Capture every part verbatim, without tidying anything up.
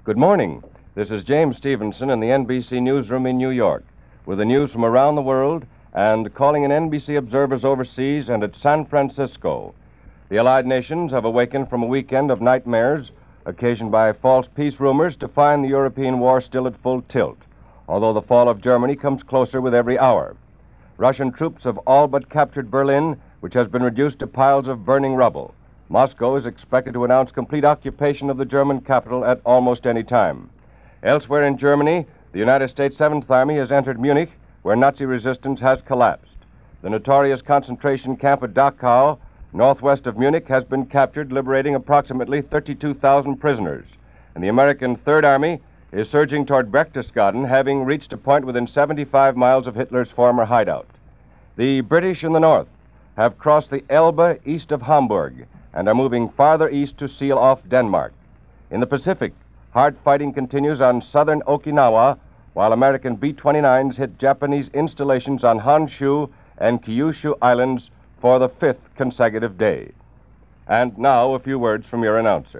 Good morning. This is James Stevenson in the N B C newsroom in New York with the news from around the world and calling in N B C observers overseas and at San Francisco. The Allied nations have awakened from a weekend of nightmares occasioned by false peace rumors to find the European war still at full tilt, although the fall of Germany comes closer with every hour. Russian troops have all but captured Berlin, which has been reduced to piles of burning rubble. Moscow is expected to announce complete occupation of the German capital at almost any time. Elsewhere in Germany, the United States Seventh Army has entered Munich, where Nazi resistance has collapsed. The notorious concentration camp at Dachau, northwest of Munich, has been captured, liberating approximately thirty-two thousand prisoners. And the American Third Army is surging toward Berchtesgaden, having reached a point within seventy-five miles of Hitler's former hideout. The British in the north have crossed the Elbe east of Hamburg and are moving farther east to seal off Denmark. In the Pacific, hard fighting continues on southern Okinawa, while American B twenty-nines hit Japanese installations on Honshu and Kyushu Islands for the fifth consecutive day. And now a few words from your announcer.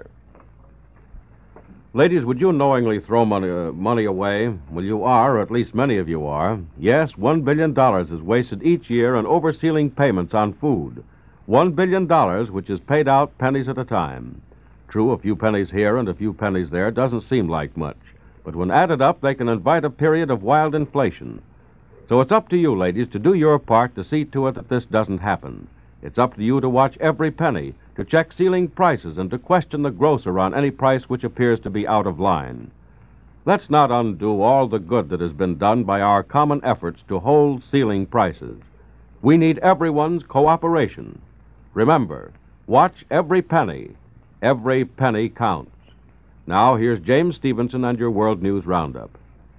Ladies, would you knowingly throw money, uh, money away? Well, you are, or at least many of you are. Yes, one billion dollars is wasted each year on oversealing payments on food. One billion dollars, which is paid out pennies at a time. True, a few pennies here and a few pennies there doesn't seem like much, but when added up, they can invite a period of wild inflation. So it's up to you, ladies, to do your part to see to it that this doesn't happen. It's up to you to watch every penny, to check ceiling prices, and to question the grocer on any price which appears to be out of line. Let's not undo all the good that has been done by our common efforts to hold ceiling prices. We need everyone's cooperation. Remember, watch every penny. Every penny counts. Now, here's James Stevenson and your World News Roundup.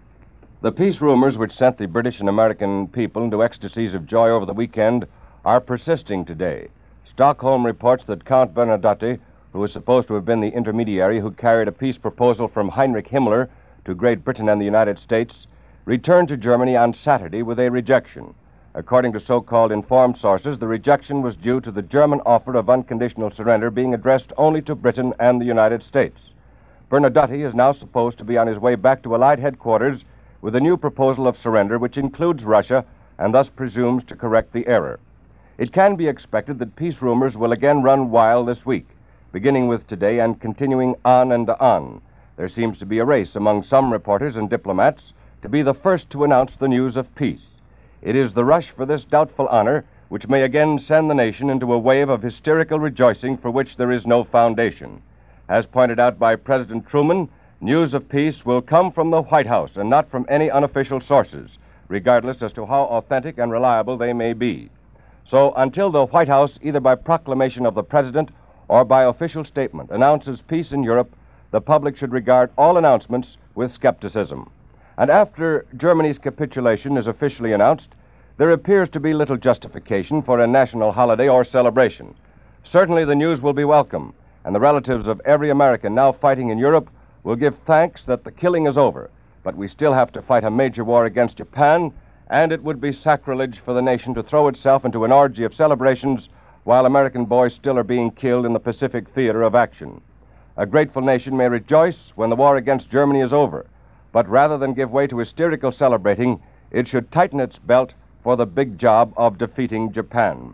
The peace rumors which sent the British and American people into ecstasies of joy over the weekend are persisting today. Stockholm reports that Count Bernadotte, who is supposed to have been the intermediary who carried a peace proposal from Heinrich Himmler to Great Britain and the United States, returned to Germany on Saturday with a rejection. According to so-called informed sources, the rejection was due to the German offer of unconditional surrender being addressed only to Britain and the United States. Bernadotte is now supposed to be on his way back to Allied headquarters with a new proposal of surrender which includes Russia and thus presumes to correct the error. It can be expected that peace rumors will again run wild this week, beginning with today and continuing on and on. There seems to be a race among some reporters and diplomats to be the first to announce the news of peace. It is the rush for this doubtful honor which may again send the nation into a wave of hysterical rejoicing for which there is no foundation. As pointed out by President Truman, news of peace will come from the White House and not from any unofficial sources, regardless as to how authentic and reliable they may be. So until the White House, either by proclamation of the President or by official statement, announces peace in Europe, the public should regard all announcements with skepticism. And after Germany's capitulation is officially announced, there appears to be little justification for a national holiday or celebration. Certainly the news will be welcome, and the relatives of every American now fighting in Europe will give thanks that the killing is over. But we still have to fight a major war against Japan, and it would be sacrilege for the nation to throw itself into an orgy of celebrations while American boys still are being killed in the Pacific theater of action. A grateful nation may rejoice when the war against Germany is over, but rather than give way to hysterical celebrating, it should tighten its belt for the big job of defeating Japan.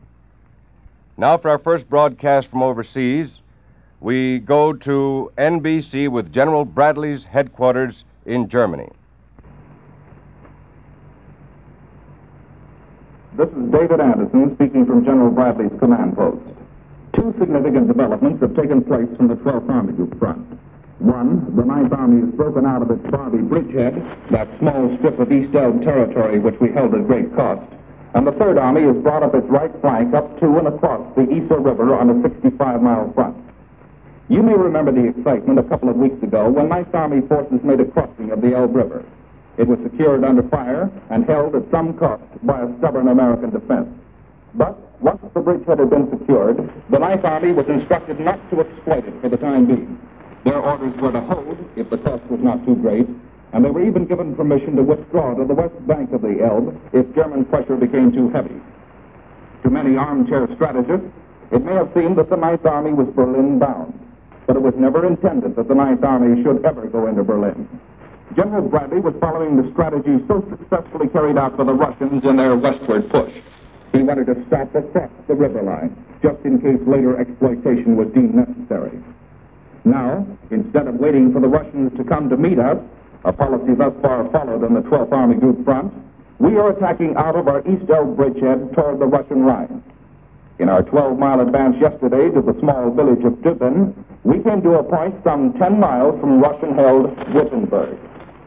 Now for our first broadcast from overseas, we go to N B C with General Bradley's headquarters in Germany. This is David Anderson speaking from General Bradley's command post. Two significant developments have taken place from the twelfth Army Group front. One, the ninth Army has broken out of its Barbie bridgehead, that small strip of East Elbe territory which we held at great cost. And the third Army has brought up its right flank up to and across the Iso River on a sixty-five mile front. You may remember the excitement a couple of weeks ago when ninth Army forces made a crossing of the Elbe River. It was secured under fire and held at some cost by a stubborn American defense. But once the bridgehead had been secured, the ninth Army was instructed not to exploit it for the time being. Their orders were to hold if the cost was not too great, and they were even given permission to withdraw to the west bank of the Elbe if German pressure became too heavy. To many armchair strategists, it may have seemed that the ninth Army was Berlin bound. but it was never intended that the Ninth Army should ever go into Berlin. General Bradley was following the strategy so successfully carried out by the Russians in their westward push. He wanted to stop across the river line, just in case later exploitation was deemed necessary. Now, instead of waiting for the Russians to come to meet us, a policy thus far followed on the twelfth Army Group front, we are attacking out of our East Elbe bridgehead toward the Russian line. In our twelve-mile advance yesterday to the small village of Düben, we came to a point some ten miles from Russian-held Wittenberg.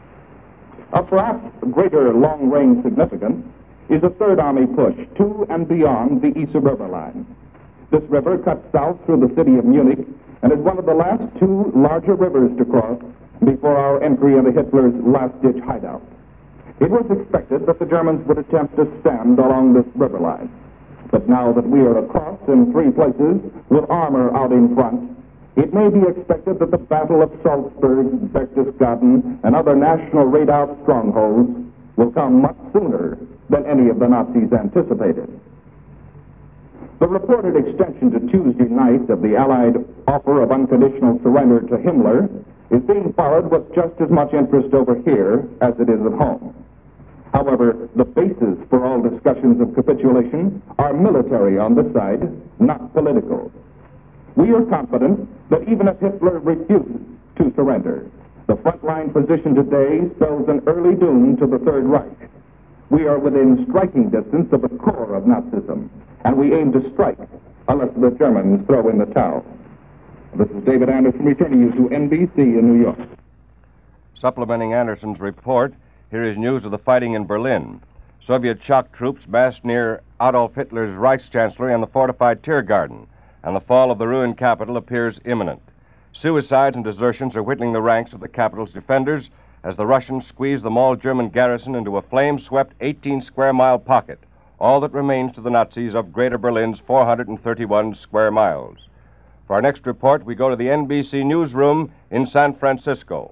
Of perhaps greater long-range significance is a Third Army push to and beyond the Isar River line. This river cuts south through the city of Munich and is one of the last two larger rivers to cross before our entry into Hitler's last-ditch hideout. It was expected that the Germans would attempt to stand along this river line. But now that we are across in three places with armor out in front, it may be expected that the Battle of Salzburg, Berchtesgaden, and other national redoubt strongholds will come much sooner than any of the Nazis anticipated. The reported extension to Tuesday night of the Allied offer of unconditional surrender to Himmler is being followed with just as much interest over here as it is at home. However, the basis for all discussions of capitulation are military on this side, not political. We are confident that even if Hitler refuses to surrender, the frontline position today spells an early doom to the Third Reich. We are within striking distance of the core of Nazism, and we aim to strike unless the Germans throw in the towel. This is David Anderson returning you to N B C in New York. Supplementing Anderson's report, here is news of the fighting in Berlin. Soviet shock troops massed near Adolf Hitler's Reichschancellery and the fortified Tiergarten, and the fall of the ruined capital appears imminent. Suicides and desertions are whittling the ranks of the capital's defenders as the Russians squeeze the Mall German garrison into a flame-swept eighteen-square-mile pocket, all that remains to the Nazis of Greater Berlin's four hundred thirty-one square miles. For our next report, we go to the N B C newsroom in San Francisco.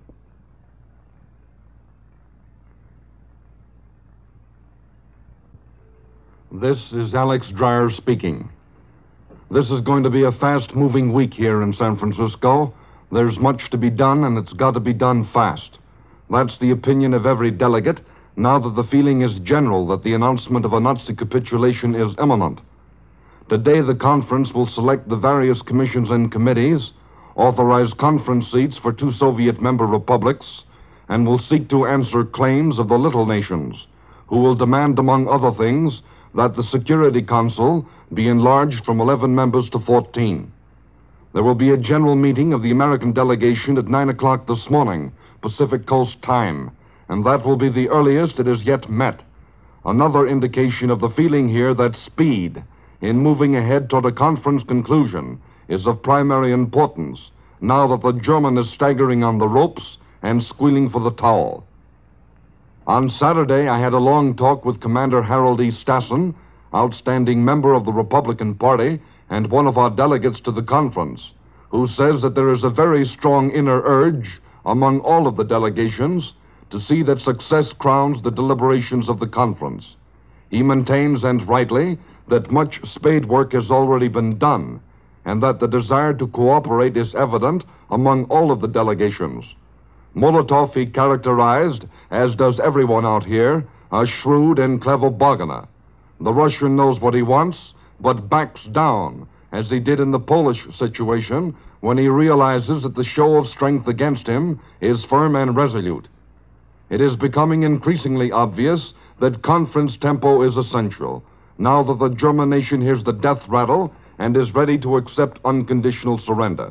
This is Alex Dreyer speaking. This is going to be a fast-moving week here in San Francisco. There's much to be done, and it's got to be done fast. That's the opinion of every delegate, now that the feeling is general that the announcement of a Nazi capitulation is imminent. Today, the conference will select the various commissions and committees, authorize conference seats for two Soviet member republics, and will seek to answer claims of the little nations, who will demand, among other things, that the Security Council be enlarged from eleven members to fourteen. There will be a general meeting of the American delegation at nine o'clock this morning, Pacific Coast time, and that will be the earliest it has yet met. Another indication of the feeling here that speed in moving ahead toward a conference conclusion is of primary importance, now that the German is staggering on the ropes and squealing for the towel. On Saturday, I had a long talk with Commander Harold E. Stassen, outstanding member of the Republican Party and one of our delegates to the conference, who says that there is a very strong inner urge among all of the delegations to see that success crowns the deliberations of the conference. He maintains, and rightly, that much spade work has already been done, and that the desire to cooperate is evident among all of the delegations. Molotov he characterized, as does everyone out here, a shrewd and clever bargainer. The Russian knows what he wants, but backs down, as he did in the Polish situation, when he realizes that the show of strength against him is firm and resolute. It is becoming increasingly obvious that conference tempo is essential, now that the German nation hears the death rattle and is ready to accept unconditional surrender.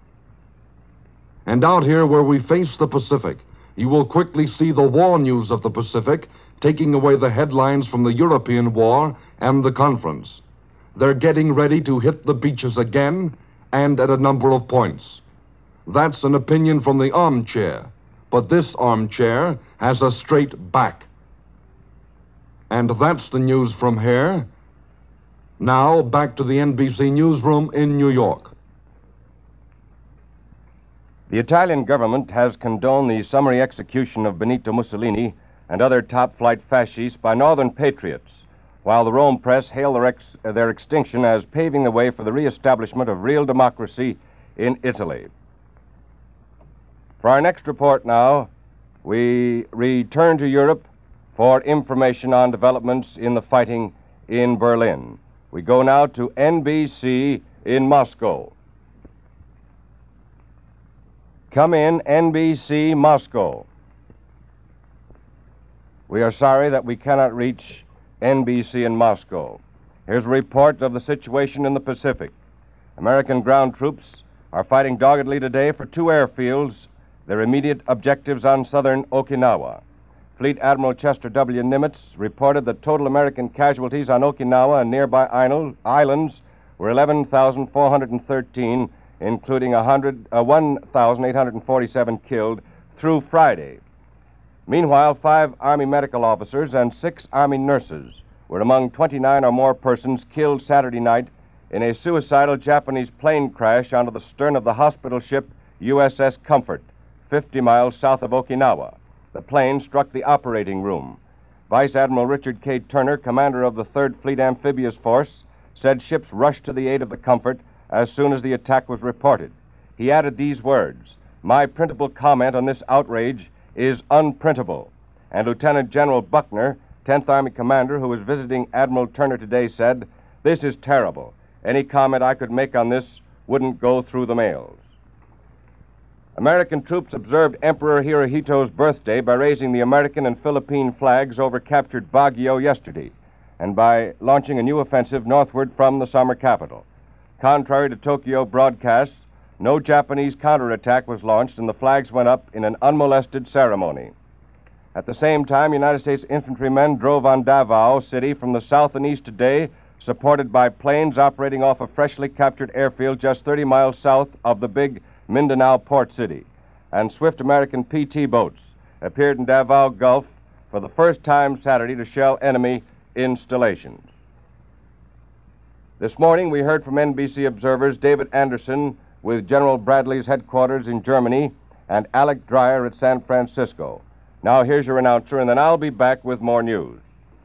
And out here where we face the Pacific, you will quickly see the war news of the Pacific taking away the headlines from the European war and the conference. They're getting ready to hit the beaches again and at a number of points. That's an opinion from the armchair, but this armchair has a straight back. And that's the news from here. Now, back to the N B C newsroom in New York. The Italian government has condoned the summary execution of Benito Mussolini and other top-flight fascists by northern patriots, while the Rome press hailed their, ex- their extinction as paving the way for the reestablishment of real democracy in Italy. For our next report now, we return to Europe for information on developments in the fighting in Berlin. We go now to N B C in Moscow. Come in, N B C Moscow. We are sorry that we cannot reach N B C in Moscow. Here's a report of the situation in the Pacific. American ground troops are fighting doggedly today for two airfields, their immediate objectives on southern Okinawa. Fleet Admiral Chester W. Nimitz reported that total American casualties on Okinawa and nearby islands were eleven thousand four hundred thirteen, including one thousand eight hundred forty-seven killed through Friday. Meanwhile, five Army medical officers and six Army nurses were among twenty-nine or more persons killed Saturday night in a suicidal Japanese plane crash onto the stern of the hospital ship U S S Comfort, fifty miles south of Okinawa. The plane struck the operating room. Vice Admiral Richard K. Turner, commander of the third Fleet Amphibious Force, said ships rushed to the aid of the Comfort as soon as the attack was reported. He added these words, "My printable comment on this outrage is unprintable." And Lieutenant General Buckner, tenth Army commander, who was visiting Admiral Turner today, said, "This is terrible. Any comment I could make on this wouldn't go through the mails." American troops observed Emperor Hirohito's birthday by raising the American and Philippine flags over captured Baguio yesterday and by launching a new offensive northward from the summer capital. Contrary to Tokyo broadcasts, no Japanese counterattack was launched and the flags went up in an unmolested ceremony. At the same time, United States infantrymen drove on Davao City from the south and east today, supported by planes operating off a freshly captured airfield just thirty miles south of the big Mindanao port city. And swift American P T boats appeared in Davao Gulf for the first time Saturday to shell enemy installations. This morning, we heard from N B C observers David Anderson with General Bradley's headquarters in Germany and Alec Dreyer at San Francisco. Now, here's your announcer, and then I'll be back with more news.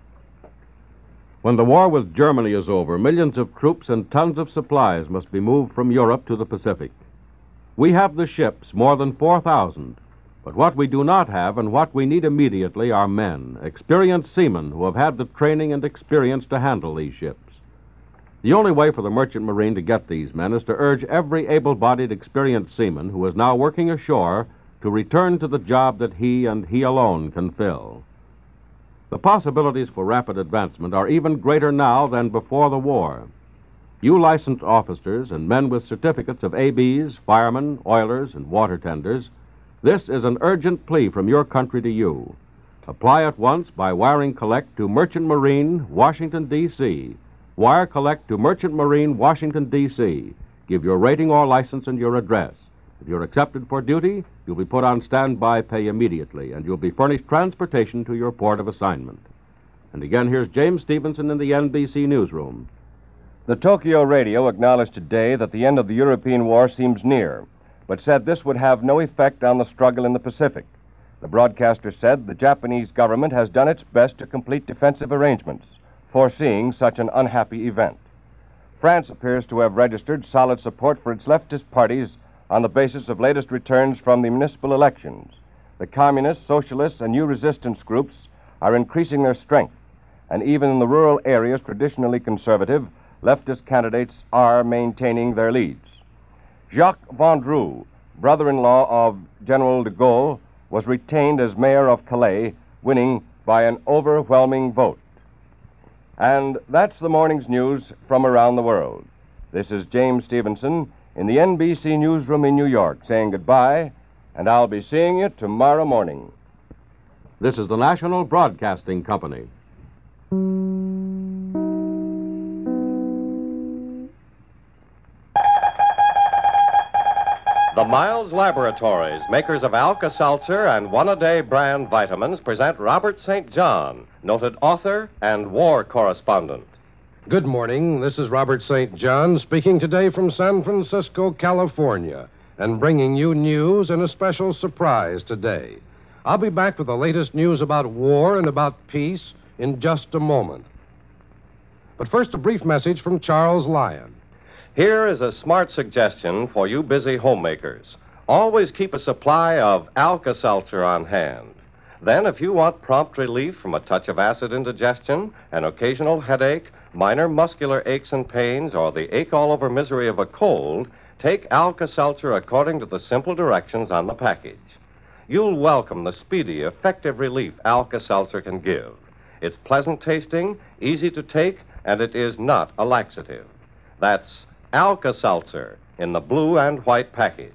When the war with Germany is over, millions of troops and tons of supplies must be moved from Europe to the Pacific. We have the ships, more than four thousand. But what we do not have and what we need immediately are men, experienced seamen who have had the training and experience to handle these ships. The only way for the Merchant Marine to get these men is to urge every able-bodied, experienced seaman who is now working ashore to return to the job that he and he alone can fill. The possibilities for rapid advancement are even greater now than before the war. You licensed officers and men with certificates of A Bs, firemen, oilers, and water tenders, this is an urgent plea from your country to you. Apply at once by wiring collect to Merchant Marine, Washington, D C Wire collect to Merchant Marine, Washington, D C Give your rating or license and your address. If you're accepted for duty, you'll be put on standby pay immediately, and you'll be furnished transportation to your port of assignment. And again, here's James Stevenson in the N B C newsroom. The Tokyo radio acknowledged today that the end of the European war seems near, but said this would have no effect on the struggle in the Pacific. The broadcaster said the Japanese government has done its best to complete defensive arrangements, foreseeing such an unhappy event. France appears to have registered solid support for its leftist parties on the basis of latest returns from the municipal elections. The communists, socialists, and new resistance groups are increasing their strength, and even in the rural areas traditionally conservative, leftist candidates are maintaining their leads. Jacques Vendroux, brother-in-law of General de Gaulle, was retained as mayor of Calais, winning by an overwhelming vote. And that's the morning's news from around the world. This is James Stevenson in the N B C newsroom in New York, saying goodbye, and I'll be seeing you tomorrow morning. This is the National Broadcasting Company. The Miles Laboratories, makers of Alka-Seltzer and One-A-Day brand vitamins, present Robert Saint John, noted author and war correspondent. Good morning. This is Robert Saint John speaking today from San Francisco, California, and bringing you news and a special surprise today. I'll be back with the latest news about war and about peace in just a moment. But first, a brief message from Charles Lyon. Here is a smart suggestion for you busy homemakers. Always keep a supply of Alka-Seltzer on hand. Then, if you want prompt relief from a touch of acid indigestion, an occasional headache, minor muscular aches and pains, or the ache-all-over misery of a cold, take Alka-Seltzer according to the simple directions on the package. You'll welcome the speedy, effective relief Alka-Seltzer can give. It's pleasant tasting, easy to take, and it is not a laxative. That's Alka-Seltzer in the blue and white package.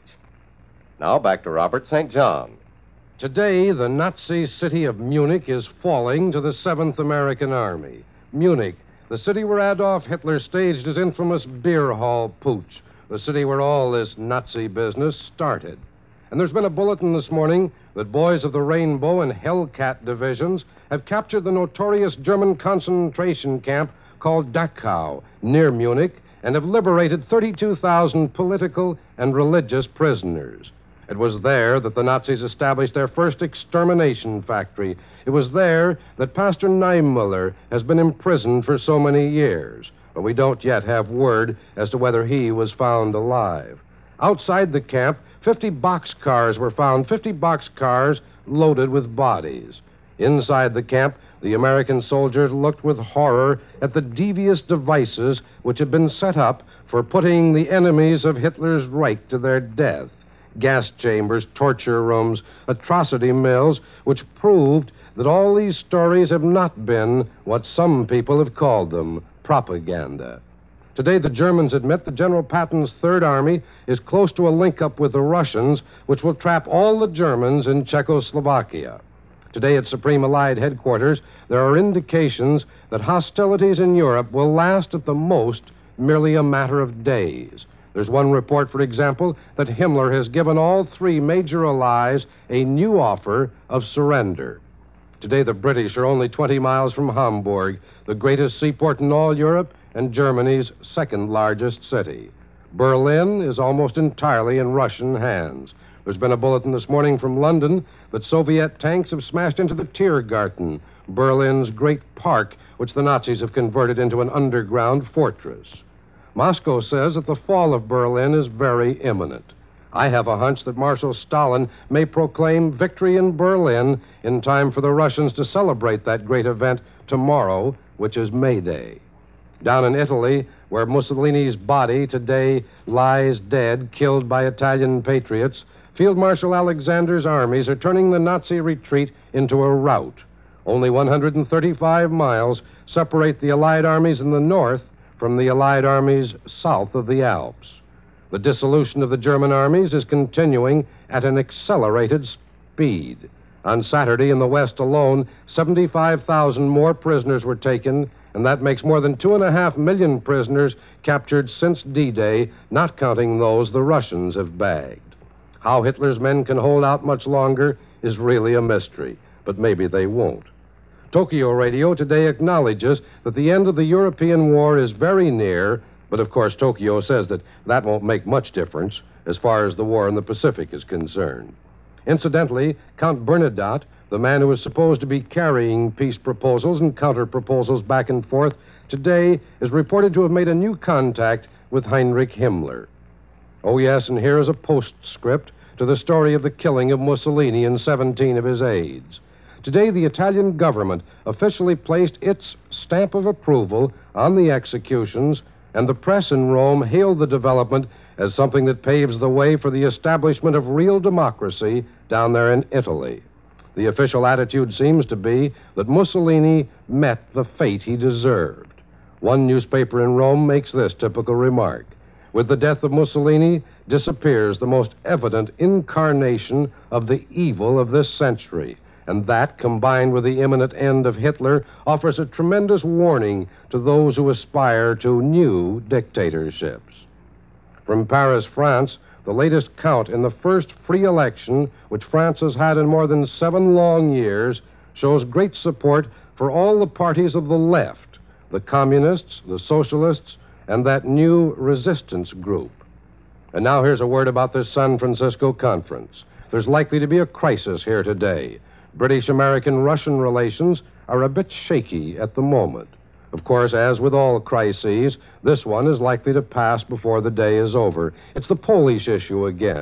Now back to Robert Saint John. Today, the Nazi city of Munich is falling to the Seventh American Army. Munich, the city where Adolf Hitler staged his infamous beer hall putsch, the city where all this Nazi business started. And there's been a bulletin this morning that boys of the Rainbow and Hellcat divisions have captured the notorious German concentration camp called Dachau, near Munich, and have liberated thirty-two thousand political and religious prisoners. It was there that the Nazis established their first extermination factory. It was there that Pastor Niemöller has been imprisoned for so many years. But we don't yet have word as to whether he was found alive. Outside the camp, fifty boxcars were found, fifty boxcars loaded with bodies. Inside the camp, the American soldiers looked with horror at the devious devices which had been set up for putting the enemies of Hitler's Reich to their death. Gas chambers, torture rooms, atrocity mills, which proved that all these stories have not been what some people have called them, propaganda. Today, the Germans admit that General Patton's Third Army is close to a link-up with the Russians, which will trap all the Germans in Czechoslovakia. Today, at Supreme Allied Headquarters, there are indications that hostilities in Europe will last at the most merely a matter of days. There's one report, for example, that Himmler has given all three major allies a new offer of surrender. Today, the British are only twenty miles from Hamburg, the greatest seaport in all Europe and Germany's second largest city. Berlin is almost entirely in Russian hands. There's been a bulletin this morning from London that Soviet tanks have smashed into the Tiergarten, Berlin's great park, which the Nazis have converted into an underground fortress. Moscow says that the fall of Berlin is very imminent. I have a hunch that Marshal Stalin may proclaim victory in Berlin in time for the Russians to celebrate that great event tomorrow, which is May Day. Down in Italy, where Mussolini's body today lies dead, killed by Italian patriots, Field Marshal Alexander's armies are turning the Nazi retreat into a rout. Only one hundred thirty-five miles separate the Allied armies in the north from the Allied armies south of the Alps. The dissolution of the German armies is continuing at an accelerated speed. On Saturday, in the West alone, seventy-five thousand more prisoners were taken, and that makes more than two and a half million prisoners captured since D-Day, not counting those the Russians have bagged. How Hitler's men can hold out much longer is really a mystery, but maybe they won't. Tokyo Radio today acknowledges that the end of the European war is very near, but of course Tokyo says that that won't make much difference as far as the war in the Pacific is concerned. Incidentally, Count Bernadotte, the man who is supposed to be carrying peace proposals and counter-proposals back and forth, today is reported to have made a new contact with Heinrich Himmler. Oh, yes, and here is a postscript to the story of the killing of Mussolini and seventeen of his aides. Today, the Italian government officially placed its stamp of approval on the executions, and the press in Rome hailed the development as something that paves the way for the establishment of real democracy down there in Italy. The official attitude seems to be that Mussolini met the fate he deserved. One newspaper in Rome makes this typical remark: with the death of Mussolini disappears the most evident incarnation of the evil of this century. And that, combined with the imminent end of Hitler, offers a tremendous warning to those who aspire to new dictatorships. From Paris, France, the latest count in the first free election which France has had in more than seven long years shows great support for all the parties of the left, the communists, the socialists, and that new resistance group. And now here's a word about this San Francisco conference. There's likely to be a crisis here today. British-American-Russian relations are a bit shaky at the moment. Of course, as with all crises, this one is likely to pass before the day is over. It's the Polish issue again.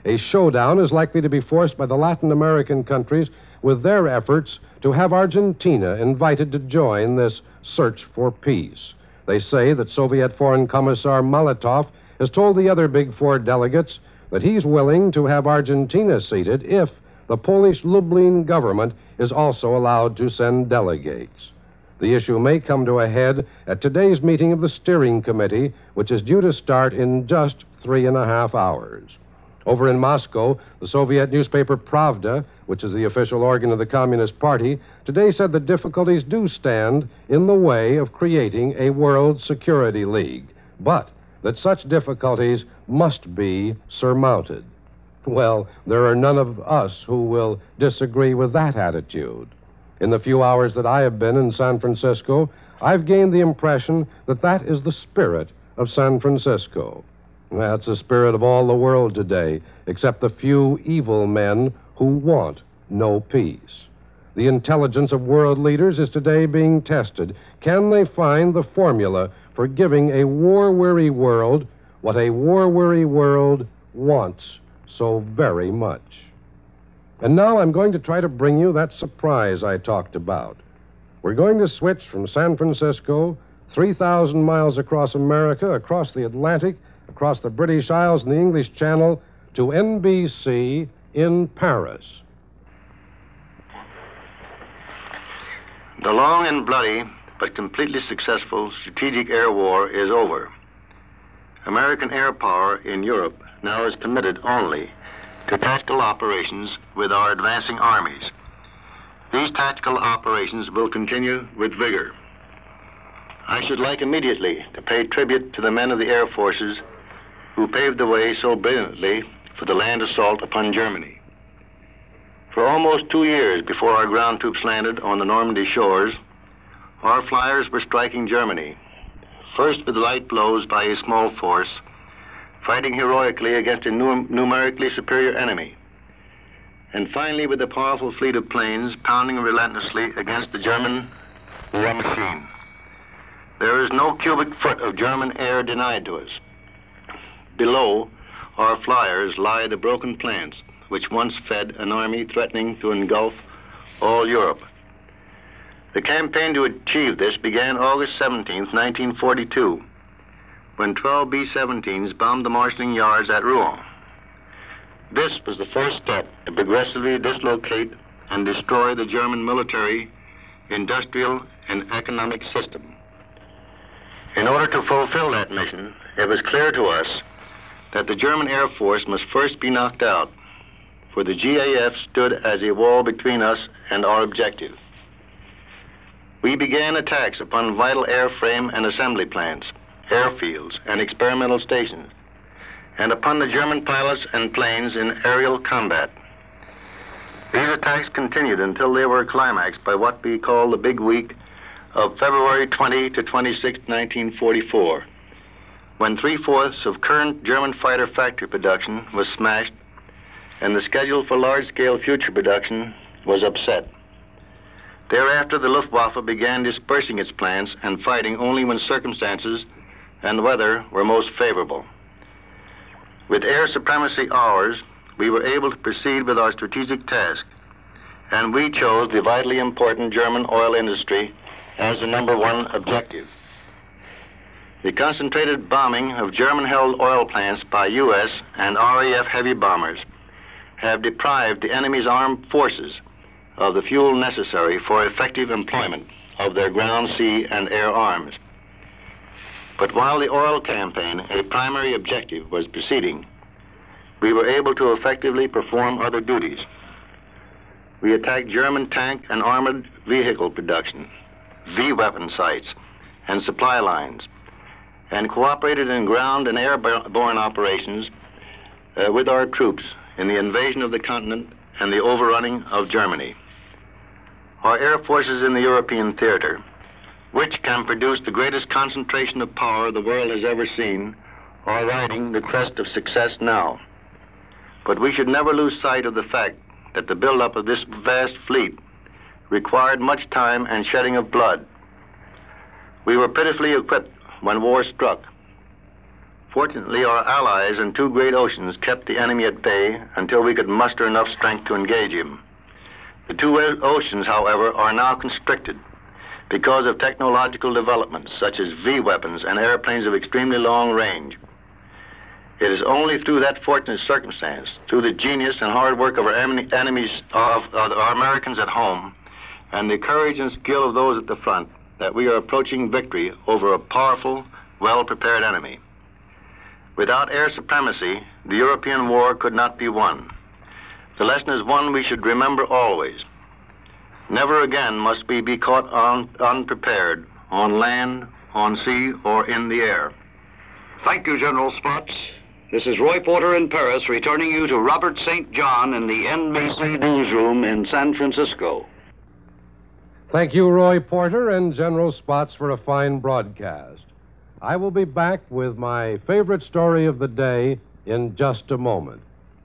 a showdown is likely to be forced by the Latin American countries with their efforts to have Argentina invited to join this search for peace. They say that Soviet Foreign Commissar Molotov has told the other Big Four delegates that he's willing to have Argentina seated if the Polish Lublin government is also allowed to send delegates. The issue may come to a head at today's meeting of the steering committee, which is due to start in just three and a half hours. Over in Moscow, the Soviet newspaper Pravda, which is the official organ of the Communist Party, today said that difficulties do stand in the way of creating a World Security League, but that such difficulties must be surmounted. Well, there are none of us who will disagree with that attitude. In the few hours that I have been in San Francisco, I've gained the impression that that is the spirit of San Francisco. That's the spirit of all the world today, except the few evil men who want no peace. The intelligence of world leaders is today being tested. Can they find the formula for giving a war-weary world what a war-weary world wants so very much? And now I'm going to try to bring you that surprise I talked about. We're going to switch from San Francisco, three thousand miles across America, across the Atlantic, across the British Isles and the English Channel, to N B C in Paris. The long and bloody but completely successful strategic air war is over. American air power in Europe now is committed only to tactical operations with our advancing armies. These tactical operations will continue with vigor. I should like immediately to pay tribute to the men of the air forces who paved the way so brilliantly for the land assault upon Germany. For almost two years before our ground troops landed on the Normandy shores, our flyers were striking Germany, first with light blows by a small force, fighting heroically against a num- numerically superior enemy, and finally with a powerful fleet of planes pounding relentlessly against the German war machine. There is no cubic foot of German air denied to us. Below our flyers lie the broken plants which once fed an army threatening to engulf all Europe. The campaign to achieve this began August seventeenth, nineteen forty-two, when twelve B seventeens bombed the marshalling yards at Rouen. This was the first step to progressively dislocate and destroy the German military, industrial, and economic system. In order to fulfill that mission, it was clear to us that the German Air Force must first be knocked out, for the G A F stood as a wall between us and our objective. We began attacks upon vital airframe and assembly plants, airfields, and experimental stations, and upon the German pilots and planes in aerial combat. These attacks continued until they were climaxed by what we call the big week of February twentieth to twenty-sixth, nineteen forty-four, when three-fourths of current German fighter factory production was smashed and the schedule for large-scale future production was upset. Thereafter, the Luftwaffe began dispersing its plans and fighting only when circumstances and weather were most favorable. With air supremacy ours, we were able to proceed with our strategic task, and we chose the vitally important German oil industry as the number one objective. The concentrated bombing of German-held oil plants by U S and R A F heavy bombers have deprived the enemy's armed forces of the fuel necessary for effective employment of their ground, sea, and air arms. But while the oil campaign, a primary objective, was proceeding, we were able to effectively perform other duties. We attacked German tank and armored vehicle production, V-weapon sites, and supply lines, and cooperated in ground and airborne operations uh, with our troops in the invasion of the continent and the overrunning of Germany. Our air forces in the European theater, which can produce the greatest concentration of power the world has ever seen, are riding the crest of success now. But we should never lose sight of the fact that the buildup of this vast fleet required much time and shedding of blood. We were pitifully equipped when war struck. Fortunately, our allies in two great oceans kept the enemy at bay until we could muster enough strength to engage him. The two oceans, however, are now constricted because of technological developments such as V weapons and airplanes of extremely long range. It is only through that fortunate circumstance, through the genius and hard work of our enemies, of, of our Americans at home, and the courage and skill of those at the front, that we are approaching victory over a powerful, well-prepared enemy. Without air supremacy, the European war could not be won. The lesson is one we should remember always. Never again must we be caught un unprepared on land, on sea, or in the air. Thank you, General Spots. This is Roy Porter in Paris, returning you to Robert Saint John in the N B C newsroom in San Francisco. Thank you, Roy Porter and General Spots, for a fine broadcast. I will be back with my favorite story of the day in just a moment.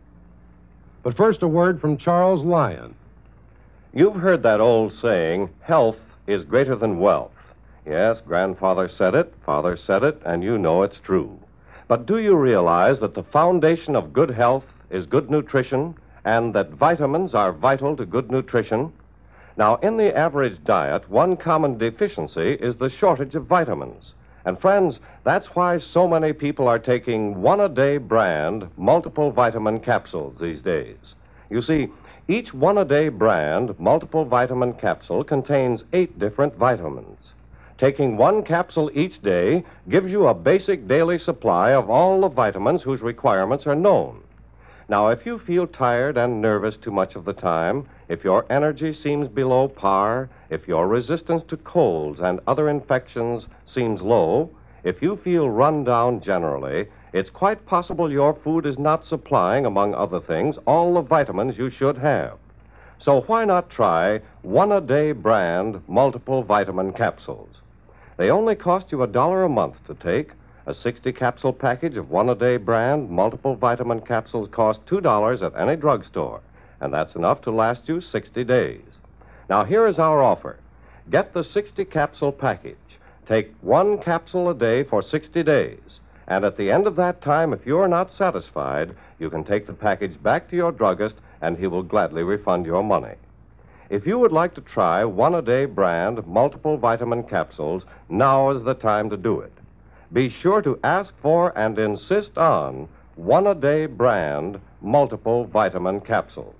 But first, a word from Charles Lyon. You've heard that old saying, health is greater than wealth. Yes, grandfather said it, father said it, and you know it's true. But do you realize that the foundation of good health is good nutrition, and that vitamins are vital to good nutrition? Now, in the average diet, one common deficiency is the shortage of vitamins. And friends, that's why so many people are taking one-a-day brand multiple vitamin capsules these days. You see, each one-a-day brand multiple vitamin capsule contains eight different vitamins. Taking one capsule each day gives you a basic daily supply of all the vitamins whose requirements are known. Now, if you feel tired and nervous too much of the time, if your energy seems below par, if your resistance to colds and other infections seems low, if you feel run down generally, it's quite possible your food is not supplying, among other things, all the vitamins you should have. So why not try one-a-day brand multiple vitamin capsules? They only cost you a dollar a month to take. A sixty-capsule package of one-a-day brand multiple vitamin capsules costs two dollars at any drugstore, and that's enough to last you sixty days. Now, here is our offer. Get the sixty-capsule package. Take one capsule a day for sixty days, and at the end of that time, if you're not satisfied, you can take the package back to your druggist, and he will gladly refund your money. If you would like to try one-a-day brand multiple vitamin capsules, now is the time to do it. Be sure to ask for and insist on one-a-day brand multiple vitamin capsules.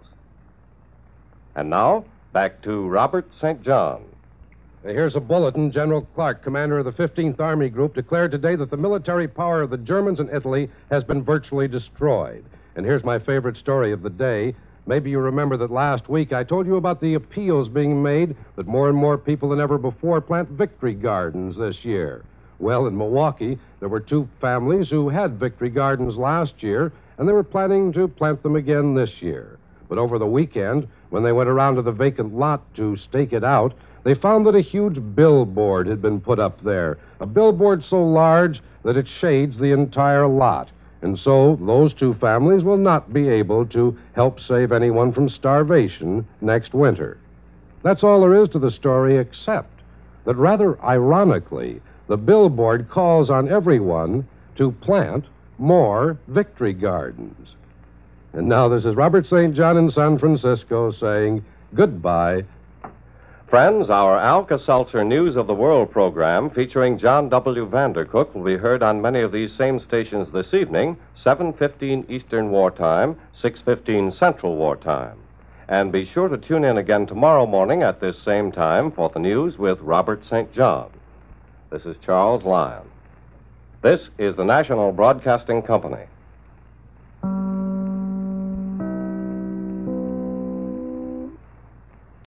And now, back to Robert Saint John. Here's a bulletin. General Clark, commander of the fifteenth Army Group, declared today that the military power of the Germans in Italy has been virtually destroyed. And here's my favorite story of the day. Maybe you remember that last week I told you about the appeals being made that more and more people than ever before plant victory gardens this year. Well, in Milwaukee, there were two families who had victory gardens last year, and they were planning to plant them again this year. But over the weekend, when they went around to the vacant lot to stake it out, they found that a huge billboard had been put up there, a billboard so large that it shades the entire lot. And so those two families will not be able to help save anyone from starvation next winter. That's all there is to the story, except that rather ironically, the billboard calls on everyone to plant more victory gardens. And now this is Robert Saint John in San Francisco saying goodbye. Friends, our Alka-Seltzer News of the World program featuring John W. Vandercook will be heard on many of these same stations this evening, seven fifteen Eastern Wartime, six fifteen Central Wartime. And be sure to tune in again tomorrow morning at this same time for the news with Robert Saint John. This is Charles Lyon. This is the National Broadcasting Company.